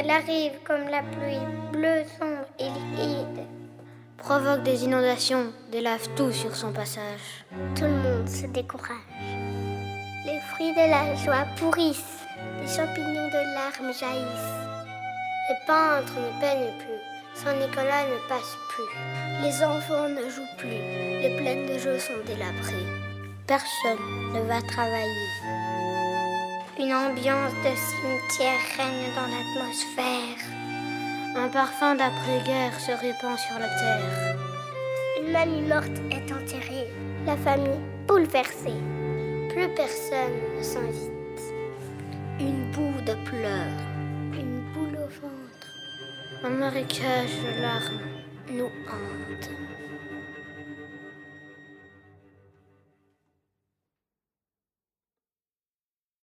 Elle arrive comme la pluie, bleue, sombre et liquide. Provoque des inondations, délave tout sur son passage. Tout le monde se décourage. Les fruits de la joie pourrissent. Les champignons de larmes jaillissent. Les peintres ne peignent plus. Saint-Nicolas ne passe plus. Les enfants ne jouent plus. Les plaines de jeux sont délabrées. Personne ne va travailler. Une ambiance de cimetière règne dans l'atmosphère. Un parfum d'après-guerre se répand sur la terre. Une mamie morte est enterrée. La famille bouleversée. Plus personne ne s'invite. Une boue de pleurs. Une boule au ventre. Un marécage de larmes nous hante.